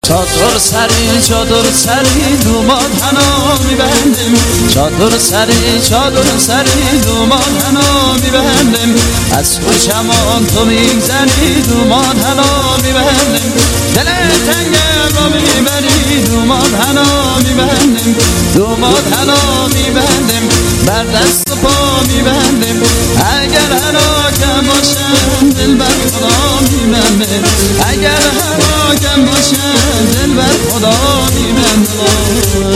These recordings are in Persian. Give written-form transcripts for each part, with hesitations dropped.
چادر سری دوماد حنا میبندیم چادر سری دوماد حنا میبندیم از خوشمان تو میگذری دوماد حنا میبندیم دل تنگ ما میبری دوماد حنا میبندیم دوماد حنا میبندیم بر دست و پا میبندیم اگر هلاکم باشم دل بر خدا میبندیم اگر هلاکم باشم دل بر خدا میبندیم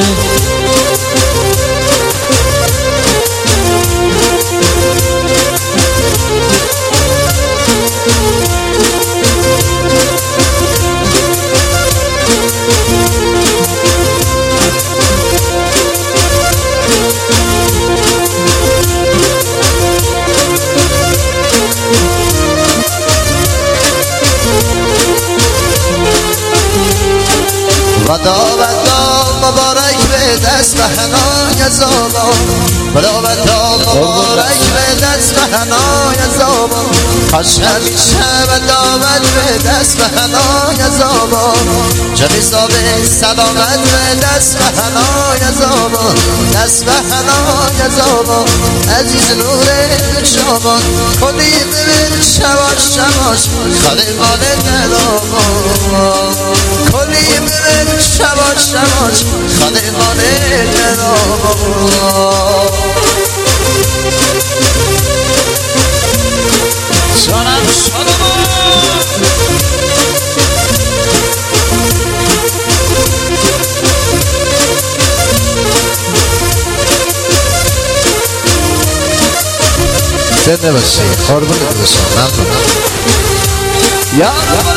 ودا مبارک به دست و حنای زابا ودا مبارک به دست و حنای زابا خوش همیشه و دامت به دست و حنای زابا جمی صاحب سلامت به دست و حنای زابا دست و حنای زابا عزیز نور شما کلی ببین شواش خلیمان دلابا کلی ببین شواش خلیمان دلابا جانم شادمان زنده باشی قربون باشم ممنونم یا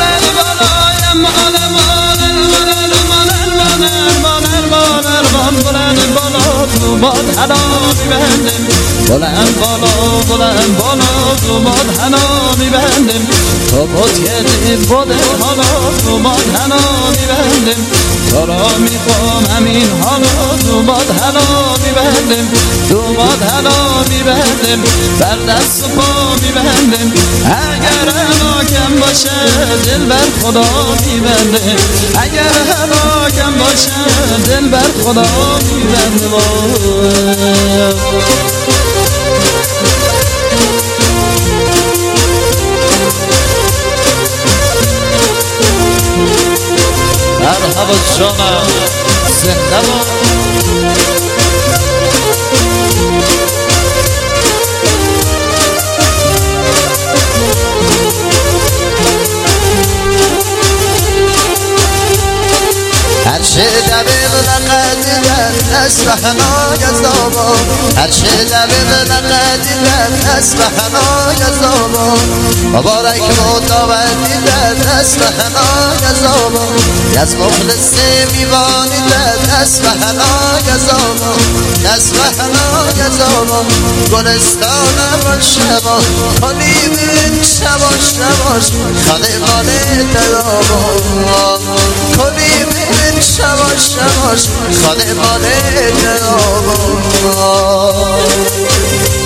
بلند بالا دوماد حنا میبندیم بلند بالا دوماد حنا میبندیم تو بود کردید بوده حالا دوماد حنا میبندیم تو را میخوام همین حالا دوماد حنا میبندیم دوماد حنا میبندیم بر دست و پا میبندیم اگر هلاکم باشه دل بر خدا میبندیم اگر هلاکم باشه دل بر خدا میبندیم مرحبا جانم زنده با هرچه دبیق لقدیدن دست و حنای زابا هرچه دبیق لقدیدن دست و حنای زابا مبارک مداوندیدن دست و حنای زابا از مخلص میوانیدن دست و حنای زابا دست و حنای زابا گلستان و شبا کنی بین شواش خلیمان دلابا کنی بین شواش خلیمان دلابا